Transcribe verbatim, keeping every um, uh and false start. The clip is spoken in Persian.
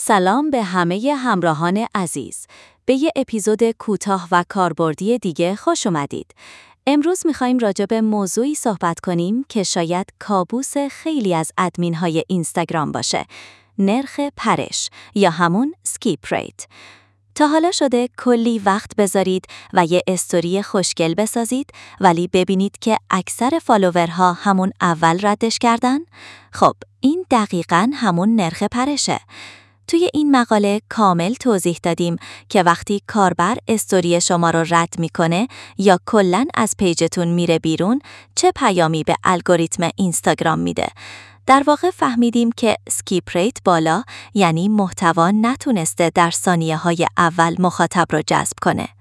سلام به همه همراهان عزیز. به یه اپیزود کوتاه و کاربردی دیگه خوش اومدید. امروز میخوایم راجع به موضوعی صحبت کنیم که شاید کابوس خیلی از ادمین‌های اینستاگرام باشه. نرخ پرش یا همون اسکیپ ریت. تا حالا شده کلی وقت بذارید و یه استوری خوشگل بسازید ولی ببینید که اکثر فالوورها همون اول ردش کردن؟ خب این دقیقاً همون نرخ پرشه. توی این مقاله کامل توضیح دادیم که وقتی کاربر استوری شما رو رد میکنه یا کلاً از پیجتون میره بیرون چه پیامی به الگوریتم اینستاگرام میده. در واقع فهمیدیم که اسکیپ ریت بالا یعنی محتوا نتونسته در ثانیه های اول مخاطب رو جذب کنه.